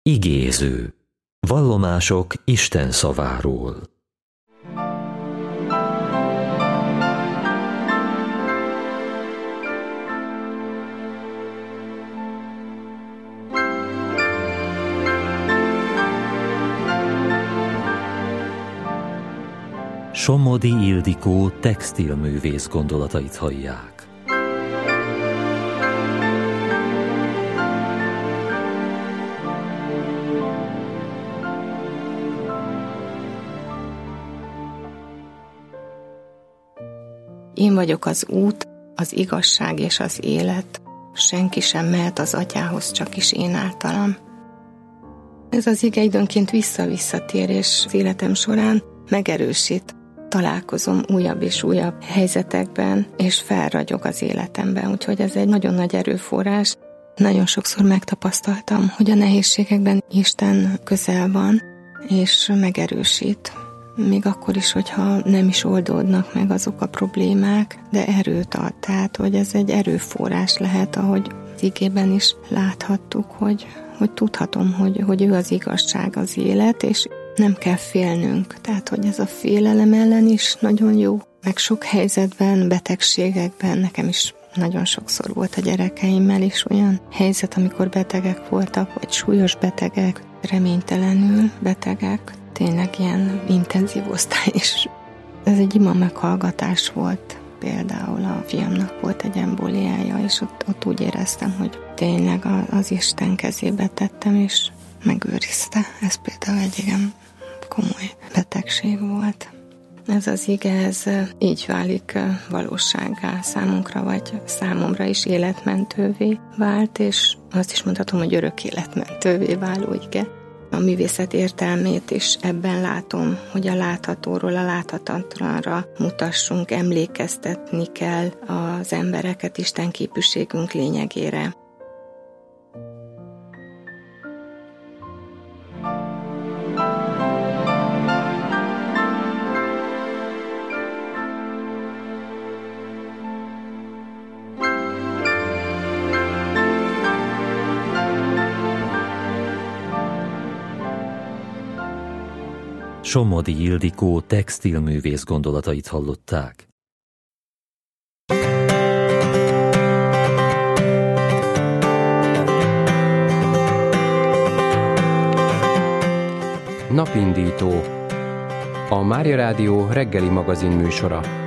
Igéző. Vallomások Isten szaváról. Somodi Ildikó textilművész gondolatait hallják. Én vagyok az út, az igazság és az élet. Senki sem mehet az Atyához, csak is én általam. Ez az ige időnként vissza-visszatér, és az életem során megerősít. Találkozom újabb és újabb helyzetekben, és felragyog az életemben, úgyhogy ez egy nagyon nagy erőforrás. Nagyon sokszor megtapasztaltam, hogy a nehézségekben Isten közel van, és megerősít. Még akkor is, hogyha nem is oldódnak meg azok a problémák, de erőt ad. Tehát, hogy ez egy erőforrás lehet, ahogy az igében is láthattuk, hogy tudhatom, hogy ő az igazság, az élet, és nem kell félnünk. Tehát, hogy ez a félelem ellen is nagyon jó. Meg sok helyzetben, betegségekben, nekem is nagyon sokszor volt a gyerekeimmel is olyan helyzet, amikor betegek voltak, vagy súlyos betegek, reménytelenül betegek, tényleg ilyen intenzív osztály is. Ez egy ima meghallgatás volt. Például a fiamnak volt egy embóliája, és ott úgy éreztem, hogy tényleg az Isten kezébe tettem, és megőrizte. Ez például egy igen komoly betegség volt. Ez az ige, ez így válik valósággá számunkra, vagy számomra is életmentővé vált, és azt is mondhatom, hogy örök életmentővé váló ige. A művészet értelmét is ebben látom, hogy a láthatóról a láthatatlanra mutassunk, emlékeztetni kell az embereket Isten képűségünk lényegére. Somodi Ildikó textilművész gondolatait hallották. Napindító. A Mária Rádió reggeli magazin műsora.